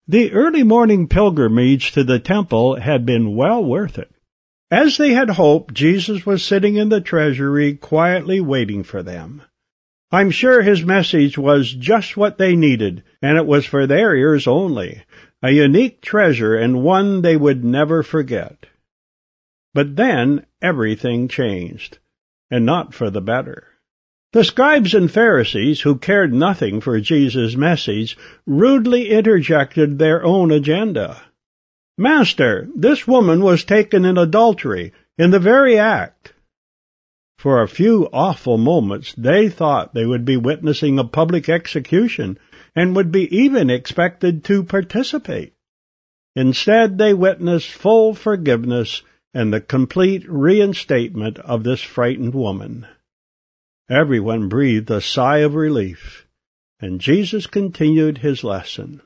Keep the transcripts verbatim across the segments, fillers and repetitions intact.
The early morning pilgrimage to the temple had been well worth it. As they had hoped, Jesus was sitting in the treasury quietly waiting for them. I'm sure his message was just what they needed, and it was for their ears only, a unique treasure and one they would never forget. But then everything changed, and not for the better. The scribes and Pharisees, who cared nothing for Jesus' message, rudely interjected their own agenda. "Master, this woman was taken in adultery, in the very act." For a few awful moments they thought they would be witnessing a public execution, and would be even expected to participate. Instead, they witnessed full forgiveness and the complete reinstatement of this frightened woman. Everyone breathed a sigh of relief, and Jesus continued his lesson.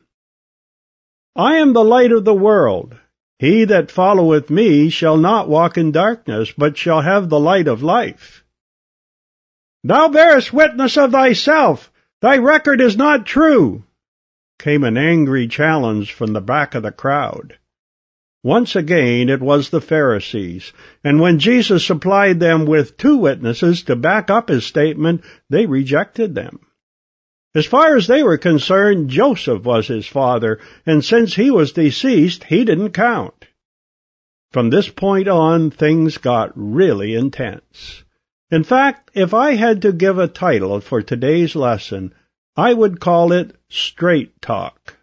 "I am the light of the world. He that followeth me shall not walk in darkness, but shall have the light of life." "Thou bearest witness of thyself. Thy record is not true," came an angry challenge from the back of the crowd. Once again it was the Pharisees, and when Jesus supplied them with two witnesses to back up his statement, they rejected them. As far as they were concerned, Joseph was his father, and since he was deceased, he didn't count. From this point on, things got really intense. In fact, if I had to give a title for today's lesson, I would call it Straight Talk.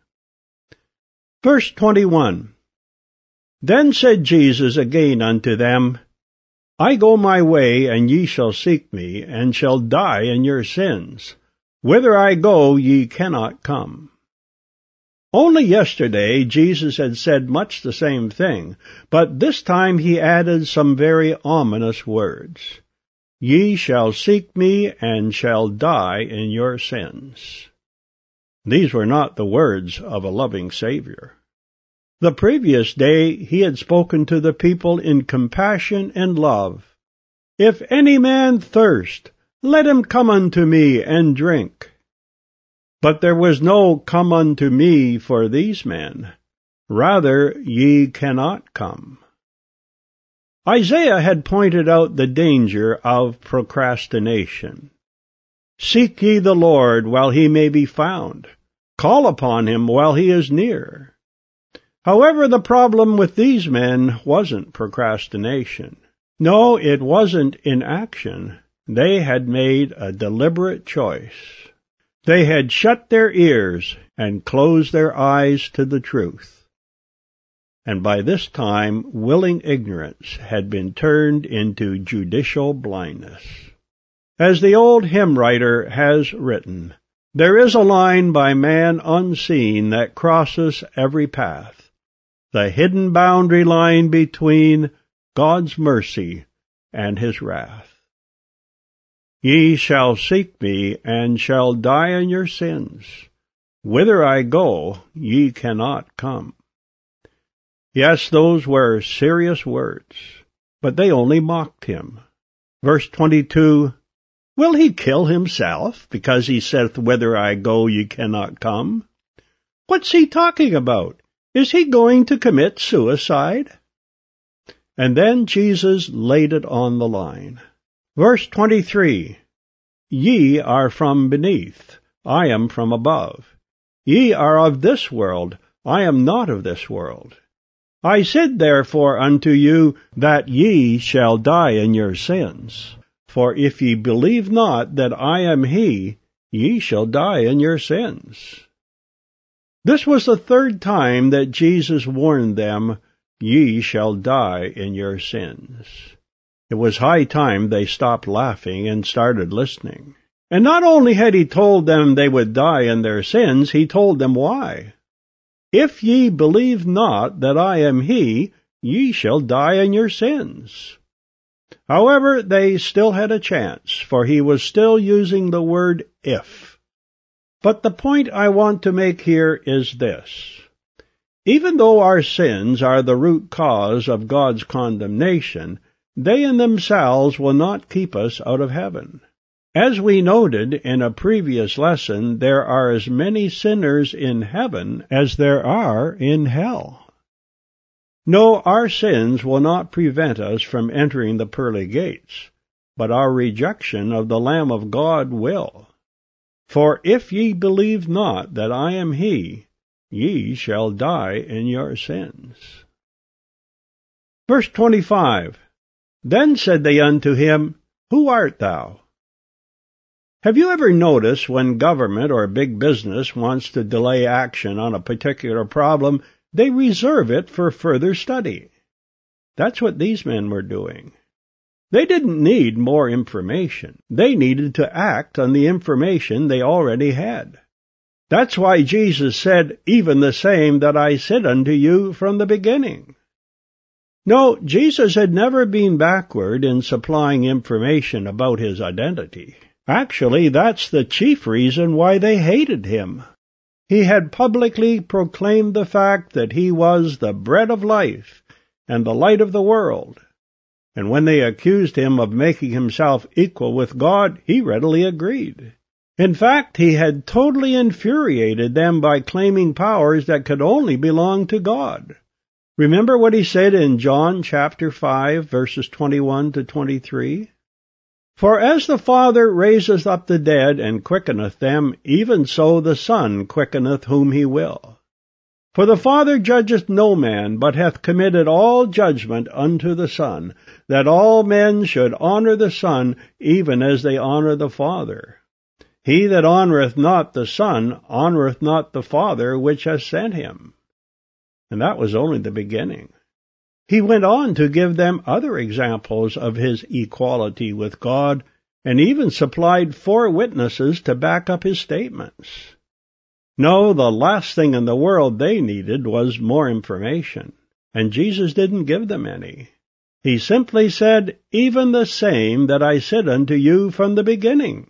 Verse twenty-one. "Then said Jesus again unto them, I go my way, and ye shall seek me, and shall die in your sins. Whither I go, ye cannot come." Only yesterday Jesus had said much the same thing, but this time he added some very ominous words. "Ye shall seek me, and shall die in your sins." These were not the words of a loving Savior. The previous day he had spoken to the people in compassion and love. "If any man thirst, let him come unto me and drink." But there was no "come unto me" for these men. Rather, "ye cannot come." Isaiah had pointed out the danger of procrastination. "Seek ye the Lord while he may be found. Call upon him while he is near." However, the problem with these men wasn't procrastination. No, it wasn't inaction. They had made a deliberate choice. They had shut their ears and closed their eyes to the truth. And by this time, willing ignorance had been turned into judicial blindness. As the old hymn writer has written, "There is a line by man unseen that crosses every path, the hidden boundary line between God's mercy and his wrath. Ye shall seek me, and shall die in your sins. Whither I go, ye cannot come." Yes, those were serious words, but they only mocked him. Verse twenty-two, "Will he kill himself, because he saith, Whither I go, ye cannot come?" What's he talking about? Is he going to commit suicide? And then Jesus laid it on the line. Verse twenty-three, "Ye are from beneath, I am from above. Ye are of this world, I am not of this world. I said therefore unto you, that ye shall die in your sins. For if ye believe not that I am he, ye shall die in your sins." This was the third time that Jesus warned them, "Ye shall die in your sins." It was high time they stopped laughing and started listening. And not only had he told them they would die in their sins, he told them why. "If ye believe not that I am he, ye shall die in your sins." However, they still had a chance, for he was still using the word if. But the point I want to make here is this. Even though our sins are the root cause of God's condemnation, they in themselves will not keep us out of heaven. As we noted in a previous lesson, there are as many sinners in heaven as there are in hell. No, our sins will not prevent us from entering the pearly gates, but our rejection of the Lamb of God will. For if ye believe not that I am he, ye shall die in your sins. Verse twenty-five, Then said they unto him, Who art thou? Have you ever noticed when government or big business wants to delay action on a particular problem, they reserve it for further study? That's what these men were doing. They didn't need more information. They needed to act on the information they already had. That's why Jesus said, Even the same that I said unto you from the beginning. No, Jesus had never been backward in supplying information about his identity. Actually, that's the chief reason why they hated him. He had publicly proclaimed the fact that he was the bread of life and the light of the world. And when they accused him of making himself equal with God, he readily agreed. In fact, he had totally infuriated them by claiming powers that could only belong to God. Remember what he said in John chapter five, verses twenty-one to twenty-three? For as the Father raiseth up the dead and quickeneth them, even so the Son quickeneth whom he will. For the Father judgeth no man, but hath committed all judgment unto the Son, that all men should honour the Son, even as they honour the Father. He that honoureth not the Son honoureth not the Father which hath sent him. And that was only the beginning. He went on to give them other examples of his equality with God, and even supplied four witnesses to back up his statements. No, the last thing in the world they needed was more information, and Jesus didn't give them any. He simply said, Even the same that I said unto you from the beginning.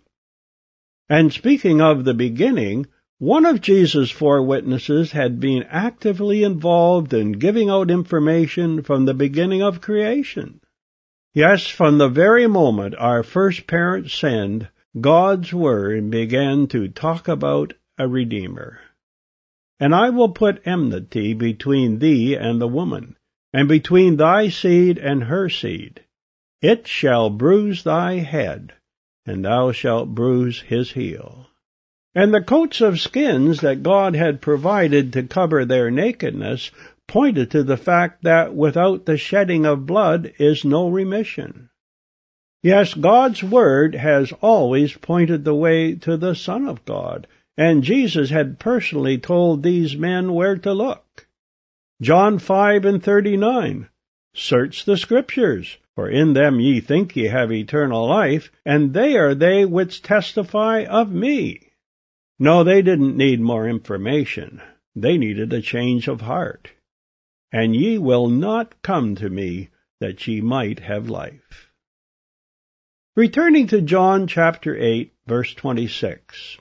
And speaking of the beginning, one of Jesus' four witnesses had been actively involved in giving out information from the beginning of creation. Yes, from the very moment our first parents sinned, God's Word began to talk about a Redeemer. And I will put enmity between thee and the woman, and between thy seed and her seed. It shall bruise thy head, and thou shalt bruise his heel. And the coats of skins that God had provided to cover their nakedness pointed to the fact that without the shedding of blood is no remission. Yes, God's Word has always pointed the way to the Son of God, and Jesus had personally told these men where to look. John five and thirty-nine, Search the Scriptures, for in them ye think ye have eternal life, and they are they which testify of me. No, they didn't need more information. They needed a change of heart. And ye will not come to me that ye might have life. Returning to John chapter eight, verse twenty-six.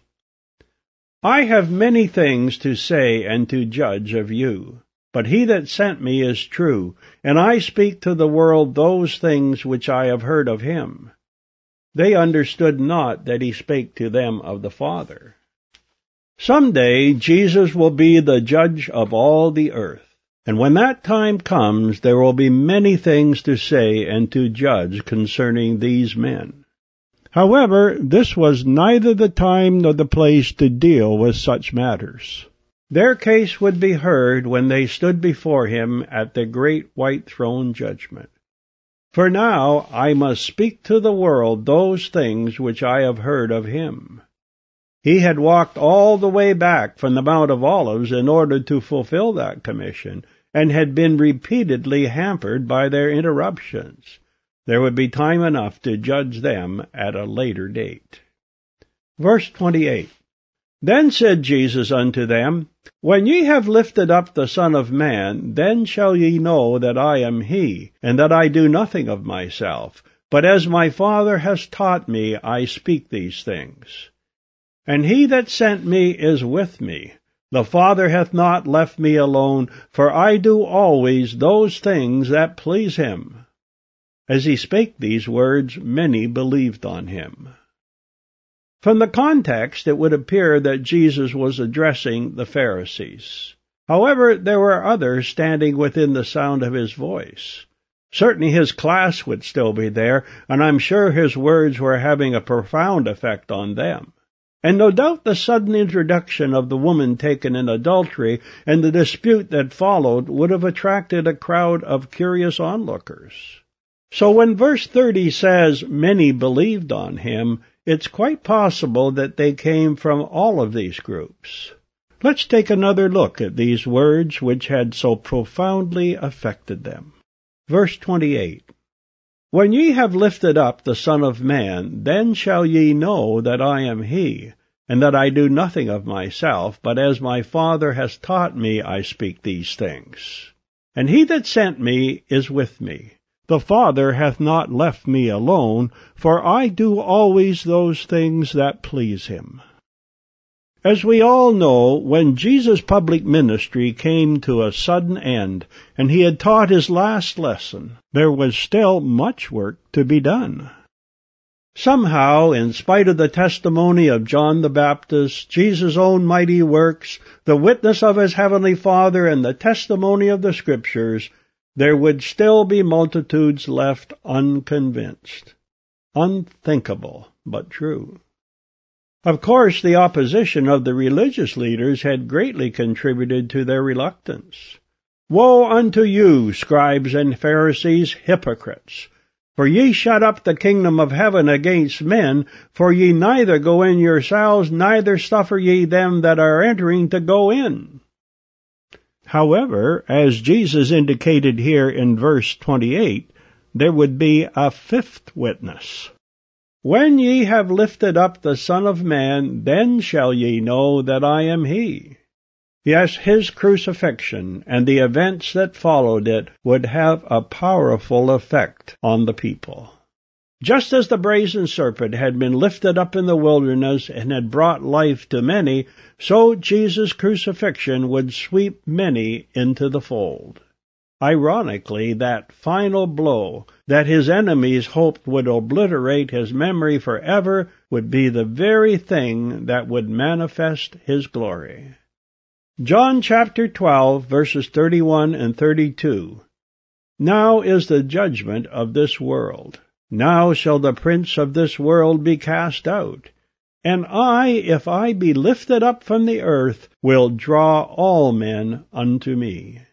I have many things to say and to judge of you, but he that sent me is true, and I speak to the world those things which I have heard of him. They understood not that he spake to them of the Father. Someday Jesus will be the judge of all the earth, and when that time comes there will be many things to say and to judge concerning these men. However, this was neither the time nor the place to deal with such matters. Their case would be heard when they stood before him at the great white throne judgment. For now I must speak to the world those things which I have heard of him. He had walked all the way back from the Mount of Olives in order to fulfill that commission, and had been repeatedly hampered by their interruptions. There would be time enough to judge them at a later date. Verse twenty-eight. Then said Jesus unto them, When ye have lifted up the Son of Man, then shall ye know that I am he, and that I do nothing of myself, but as my Father has taught me, I speak these things. And he that sent me is with me. The Father hath not left me alone, for I do always those things that please him. As he spake these words, many believed on him. From the context, it would appear that Jesus was addressing the Pharisees. However, there were others standing within the sound of his voice. Certainly his class would still be there, and I'm sure his words were having a profound effect on them. And no doubt the sudden introduction of the woman taken in adultery and the dispute that followed would have attracted a crowd of curious onlookers. So when verse thirty says, "Many believed on him," it's quite possible that they came from all of these groups. Let's take another look at these words which had so profoundly affected them. Verse twenty-eight. "When ye have lifted up the Son of Man, then shall ye know that I am he, and that I do nothing of myself, but as my Father has taught me I speak these things. And he that sent me is with me. The Father hath not left me alone, for I do always those things that please him." As we all know, when Jesus' public ministry came to a sudden end, and he had taught his last lesson, there was still much work to be done. Somehow, in spite of the testimony of John the Baptist, Jesus' own mighty works, the witness of his heavenly Father, and the testimony of the Scriptures, there would still be multitudes left unconvinced. Unthinkable, but true. Of course, the opposition of the religious leaders had greatly contributed to their reluctance. "Woe unto you, scribes and Pharisees, hypocrites! For ye shut up the kingdom of heaven against men, for ye neither go in yourselves, neither suffer ye them that are entering to go in." However, as Jesus indicated here in verse twenty-eight, there would be a fifth witness. "When ye have lifted up the Son of Man, then shall ye know that I am he." Yes, his crucifixion and the events that followed it would have a powerful effect on the people. Just as the brazen serpent had been lifted up in the wilderness and had brought life to many, so Jesus' crucifixion would sweep many into the fold. Ironically, that final blow that his enemies hoped would obliterate his memory forever would be the very thing that would manifest his glory. John chapter twelve, verses thirty-one and thirty-two. "Now is the judgment of this world. Now shall the prince of this world be cast out. And I, if I be lifted up from the earth, will draw all men unto me."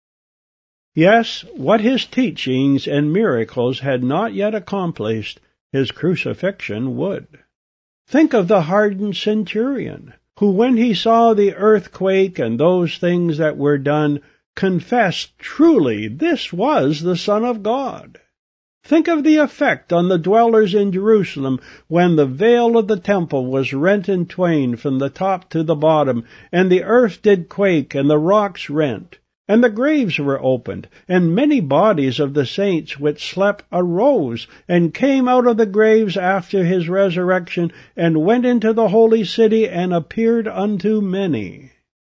Yes, what his teachings and miracles had not yet accomplished, his crucifixion would. Think of the hardened centurion, who when he saw the earthquake and those things that were done, confessed truly this was the Son of God. Think of the effect on the dwellers in Jerusalem when the veil of the temple was rent in twain from the top to the bottom, and the earth did quake, and the rocks rent. And the graves were opened, and many bodies of the saints which slept arose, and came out of the graves after his resurrection, and went into the holy city, and appeared unto many.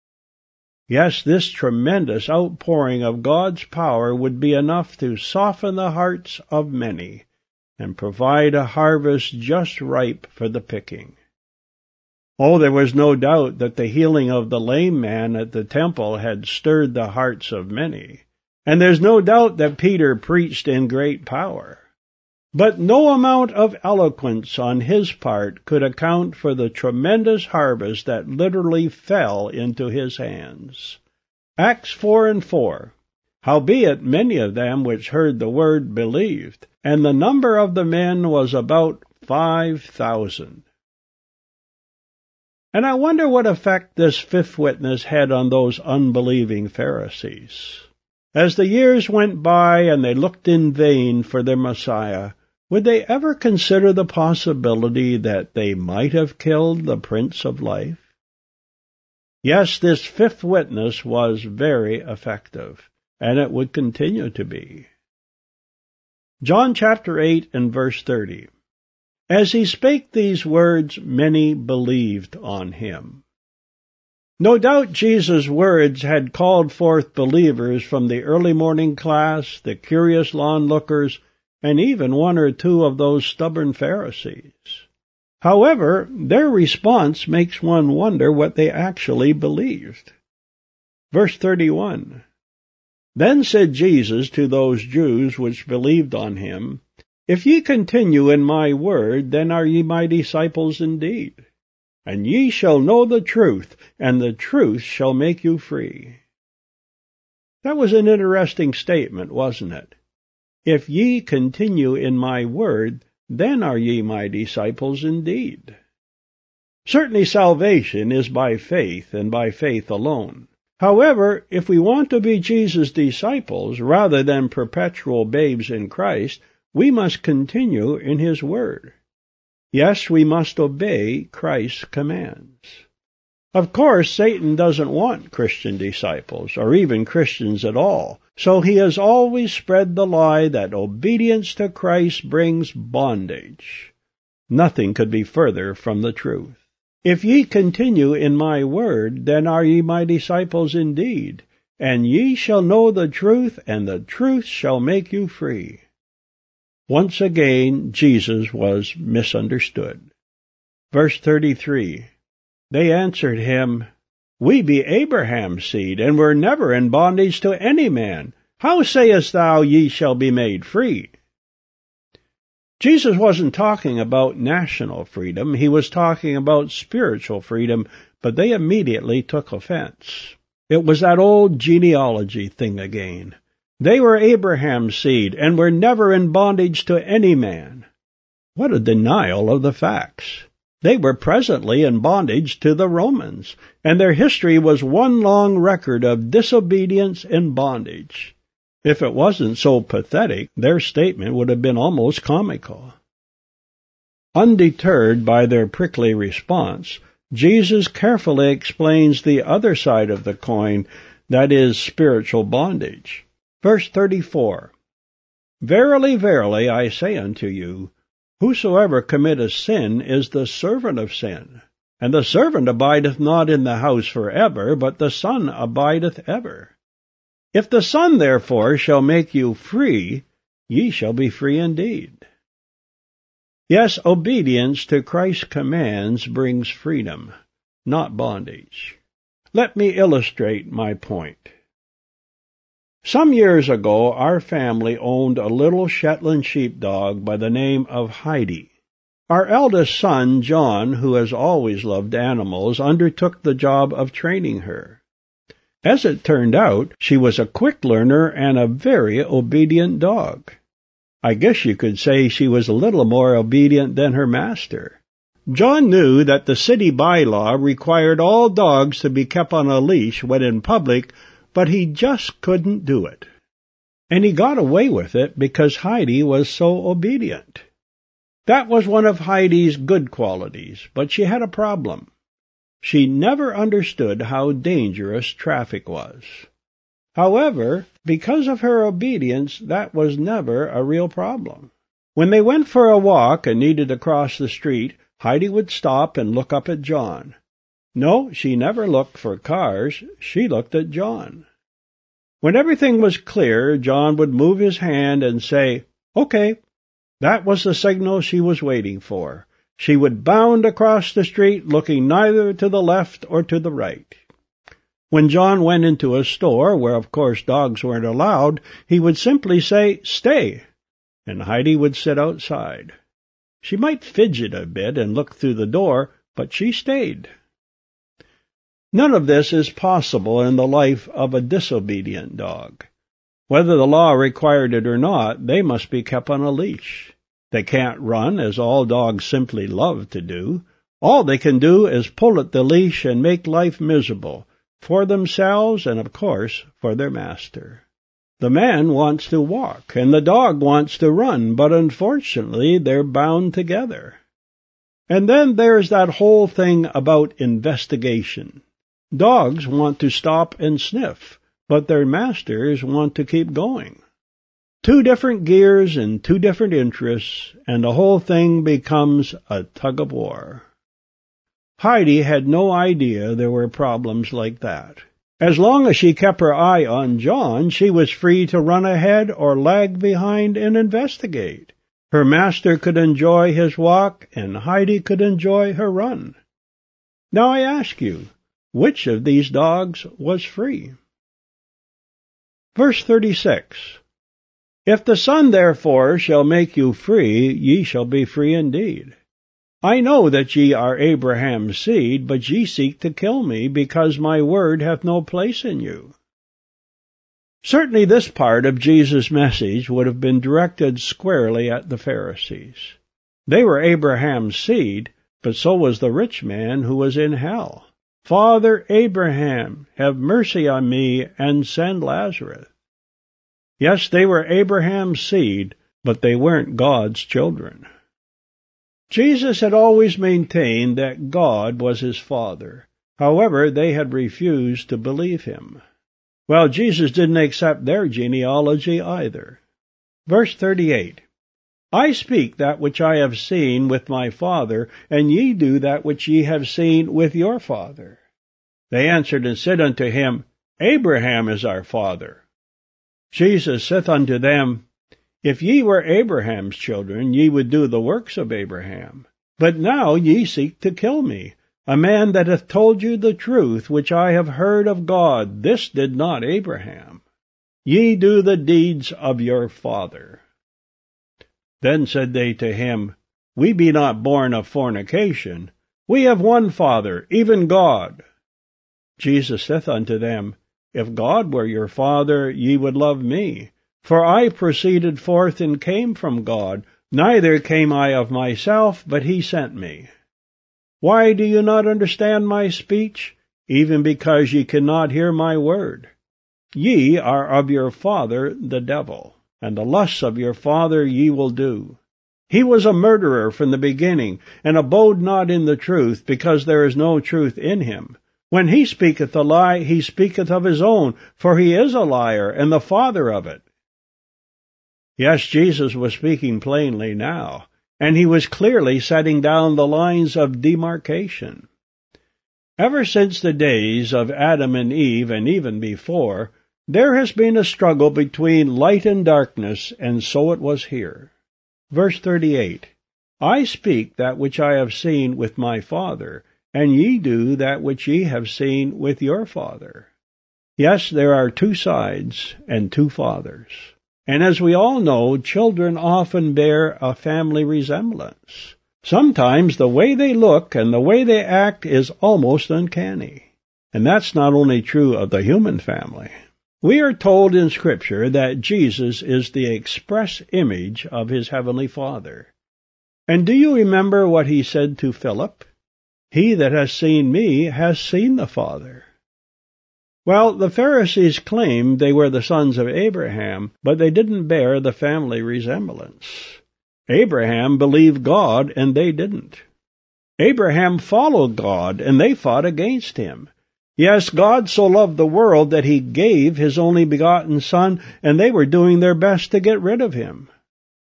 Yes, this tremendous outpouring of God's power would be enough to soften the hearts of many, and provide a harvest just ripe for the picking. Oh, there was no doubt that the healing of the lame man at the temple had stirred the hearts of many, and there's no doubt that Peter preached in great power. But no amount of eloquence on his part could account for the tremendous harvest that literally fell into his hands. Acts four and four. "Howbeit many of them which heard the word believed, and the number of the men was about five thousand." And I wonder what effect this fifth witness had on those unbelieving Pharisees. As the years went by and they looked in vain for their Messiah, would they ever consider the possibility that they might have killed the Prince of Life? Yes, this fifth witness was very effective, and it would continue to be. John chapter eight and verse thirty. "As he spake these words, many believed on him." No doubt Jesus' words had called forth believers from the early morning class, the curious onlookers, and even one or two of those stubborn Pharisees. However, their response makes one wonder what they actually believed. Verse thirty-one, Then said Jesus to those Jews which believed on him, If ye continue in my word, then are ye my disciples indeed. And ye shall know the truth, and the truth shall make you free. That was an interesting statement, wasn't it? If ye continue in my word, then are ye my disciples indeed. Certainly salvation is by faith, and by faith alone. However, if we want to be Jesus' disciples, rather than perpetual babes in Christ, we must continue in his word. Yes, we must obey Christ's commands. Of course, Satan doesn't want Christian disciples, or even Christians at all, so he has always spread the lie that obedience to Christ brings bondage. Nothing could be further from the truth. If ye continue in my word, then are ye my disciples indeed, and ye shall know the truth, and the truth shall make you free. Once again, Jesus was misunderstood. Verse thirty-three, They answered him, We be Abraham's seed, and were never in bondage to any man. How sayest thou, ye shall be made free? Jesus wasn't talking about national freedom, he was talking about spiritual freedom, but they immediately took offense. It was that old genealogy thing again. They were Abraham's seed, and were never in bondage to any man. What a denial of the facts! They were presently in bondage to the Romans, and their history was one long record of disobedience and bondage. If it wasn't so pathetic, their statement would have been almost comical. Undeterred by their prickly response, Jesus carefully explains the other side of the coin, that is, spiritual bondage. Verse thirty-four, Verily, verily, I say unto you, whosoever committeth sin is the servant of sin. And the servant abideth not in the house for ever, but the Son abideth ever. If the Son therefore shall make you free, ye shall be free indeed. Yes, obedience to Christ's commands brings freedom, not bondage. Let me illustrate my point. Some years ago, our family owned a little Shetland sheepdog by the name of Heidi. Our eldest son, John, who has always loved animals, undertook the job of training her. As it turned out, she was a quick learner and a very obedient dog. I guess you could say she was a little more obedient than her master. John knew that the city bylaw required all dogs to be kept on a leash when in public, but he just couldn't do it. And he got away with it because Heidi was so obedient. That was one of Heidi's good qualities, but she had a problem. She never understood how dangerous traffic was. However, because of her obedience, that was never a real problem. When they went for a walk and needed to cross the street, Heidi would stop and look up at John. No, she never looked for cars, she looked at John. When everything was clear, John would move his hand and say, "Okay." That was the signal she was waiting for. She would bound across the street, looking neither to the left or to the right. When John went into a store, where of course dogs weren't allowed, he would simply say, "Stay," and Heidi would sit outside. She might fidget a bit and look through the door, but she stayed. None of this is possible in the life of a disobedient dog. Whether the law required it or not, they must be kept on a leash. They can't run, as all dogs simply love to do. All they can do is pull at the leash and make life miserable, for themselves and, of course, for their master. The man wants to walk, and the dog wants to run, but unfortunately they're bound together. And then there's that whole thing about investigation. Dogs want to stop and sniff, but their masters want to keep going. Two different gears and two different interests, and the whole thing becomes a tug-of-war. Heidi had no idea there were problems like that. As long as she kept her eye on John, she was free to run ahead or lag behind and investigate. Her master could enjoy his walk, and Heidi could enjoy her run. Now I ask you, which of these dogs was free? Verse thirty-six. If the Son therefore shall make you free, ye shall be free indeed. I know that ye are Abraham's seed, but ye seek to kill me, because my word hath no place in you. Certainly this part of Jesus' message would have been directed squarely at the Pharisees. They were Abraham's seed, but so was the rich man who was in hell. Father Abraham, have mercy on me, and send Lazarus. Yes, they were Abraham's seed, but they weren't God's children. Jesus had always maintained that God was his Father. However, they had refused to believe him. Well, Jesus didn't accept their genealogy either. Verse thirty-eight. I speak that which I have seen with my Father, and ye do that which ye have seen with your father. They answered and said unto him, Abraham is our father. Jesus saith unto them, If ye were Abraham's children, ye would do the works of Abraham. But now ye seek to kill me, a man that hath told you the truth which I have heard of God. This did not Abraham. Ye do the deeds of your father. Then said they to him, We be not born of fornication. We have one Father, even God. Jesus saith unto them, If God were your Father, ye would love me. For I proceeded forth and came from God, neither came I of myself, but he sent me. Why do you not understand my speech? Even because ye cannot hear my word. Ye are of your father the devil, and the lusts of your father ye will do. He was a murderer from the beginning, and abode not in the truth, because there is no truth in him. When he speaketh a lie, he speaketh of his own, for he is a liar, and the father of it. Yes, Jesus was speaking plainly now, and he was clearly setting down the lines of demarcation. Ever since the days of Adam and Eve, and even before, there has been a struggle between light and darkness, and so it was here. Verse thirty-eight. I speak that which I have seen with my Father, and ye do that which ye have seen with your father. Yes, there are two sides and two fathers. And as we all know, children often bear a family resemblance. Sometimes the way they look and the way they act is almost uncanny. And that's not only true of the human family. We are told in Scripture that Jesus is the express image of his heavenly Father. And do you remember what he said to Philip? He that has seen me has seen the Father. Well, the Pharisees claimed they were the sons of Abraham, but they didn't bear the family resemblance. Abraham believed God, and they didn't. Abraham followed God, and they fought against him. Yes, God so loved the world that he gave his only begotten Son, and they were doing their best to get rid of him.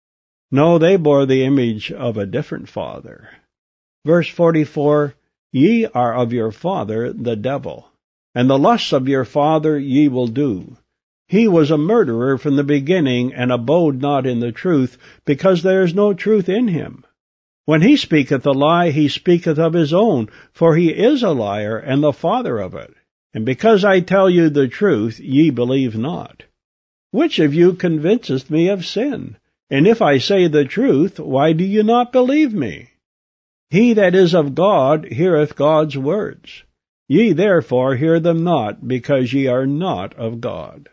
No, they bore the image of a different father. Verse forty-four, Ye are of your father the devil, and the lusts of your father ye will do. He was a murderer from the beginning, and abode not in the truth, because there is no truth in him. When he speaketh a lie, he speaketh of his own, for he is a liar, and the father of it. And because I tell you the truth, ye believe not. Which of you convinceth me of sin? And if I say the truth, why do you not believe me? He that is of God heareth God's words. Ye therefore hear them not, because ye are not of God.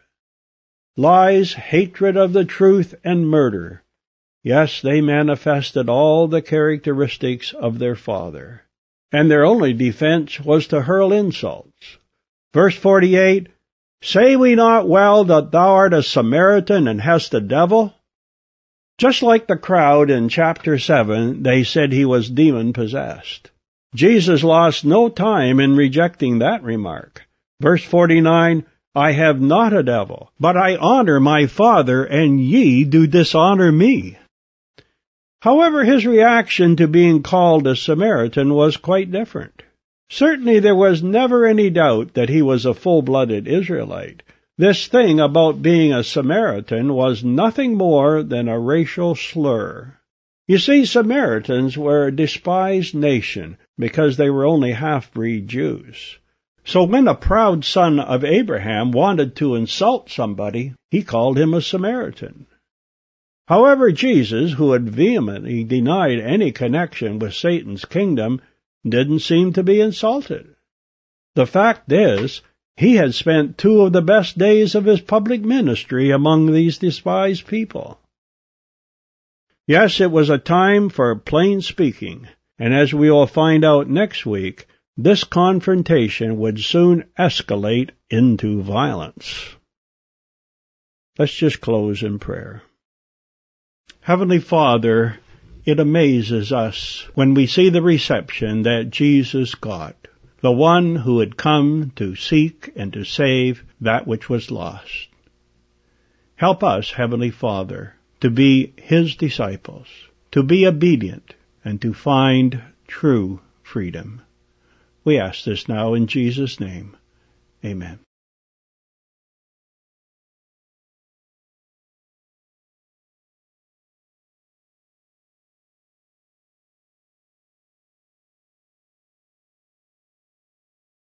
Lies, hatred of the truth, and murder. Yes, they manifested all the characteristics of their father. And their only defense was to hurl insults. Verse forty-eight, Say we not well that thou art a Samaritan and hast a devil? Just like the crowd in chapter seven, they said he was demon-possessed. Jesus lost no time in rejecting that remark. Verse forty-nine, I have not a devil, but I honor my Father, and ye do dishonor me. However, his reaction to being called a Samaritan was quite different. Certainly there was never any doubt that he was a full-blooded Israelite. This thing about being a Samaritan was nothing more than a racial slur. You see, Samaritans were a despised nation because they were only half-breed Jews. So when a proud son of Abraham wanted to insult somebody, he called him a Samaritan. However, Jesus, who had vehemently denied any connection with Satan's kingdom, didn't seem to be insulted. The fact is, he had spent two of the best days of his public ministry among these despised people. Yes, it was a time for plain speaking, and as we will find out next week, this confrontation would soon escalate into violence. Let's just close in prayer. Heavenly Father, it amazes us when we see the reception that Jesus got, the one who had come to seek and to save that which was lost. Help us, Heavenly Father, to be His disciples, to be obedient, and to find true freedom. We ask this now in Jesus' name. Amen.